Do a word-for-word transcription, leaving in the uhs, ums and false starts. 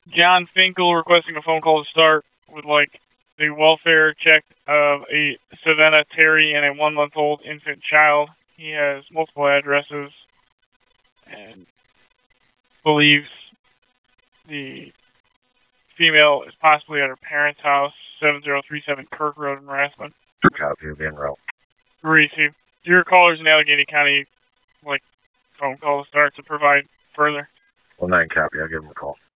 John Finkel requesting a phone call to start with, like, the welfare check of a Savannah Terry and a one-month-old infant child. He has multiple addresses and believes the female is possibly at her parents' house, seven zero three seven Kirk Road in Rassman. Copy, being route. Receive. Your caller's in Allegheny County, like, phone call to start to provide further. Well, nine copy. I'll give him a call.